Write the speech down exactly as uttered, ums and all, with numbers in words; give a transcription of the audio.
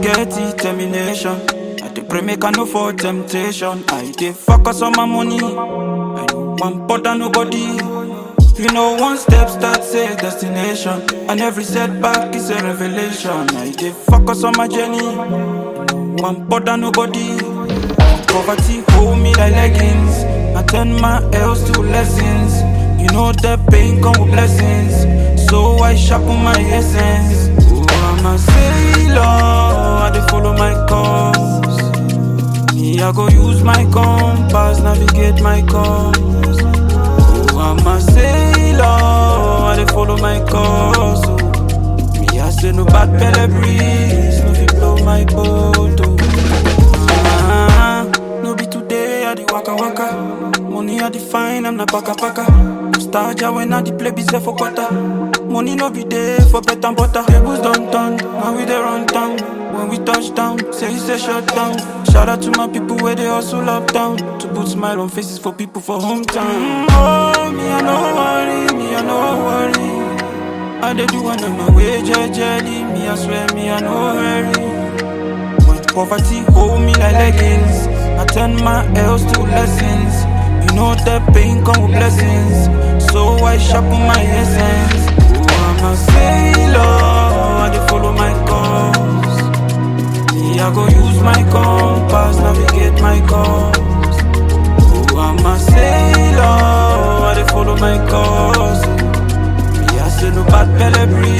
get determination. I dey pray make I no fall temptation. I dey focus on my money. I no want bother nobody. You know, one step starts a destination, and every setback is a revelation. I dey focus on my journey. No want bother nobody. Poverty hold me like leggings. I turn my L's to lessons. You know that pain come with blessings, so I sharpen my essence. Oh, I'm a sailor, I dey follow my course. Me, I go use my compass, navigate my course. Oh, I'm a sailor, I dey follow my course. Oh, me, I say no bad belly breeze, no fit blow my boat. Oh, ah, no be today, I dey waka waka. Money I define, I'm not paka paka. Nostalgia when I play busy for quarter. Money no be there for bread and butter. Tables don't turn, now we dey run down. When we touch down, say it's a shutdown. Shout out to my people where they hustle up down, to put smile on faces for people for hometown. Oh, me I no worry, me I no worry. I dey do one of my way, jelly. Me I swear, me I no hurry. When poverty hold me like leggings, I turn my L's to lessons. You know that pain come with blessings, so I sharpen my essence. Oh, I'm a sailor, I dey follow my course. Me, I go use my compass, navigate my course. Oh, I'm a sailor, I dey follow my course. Me, I say no bad belly breeze.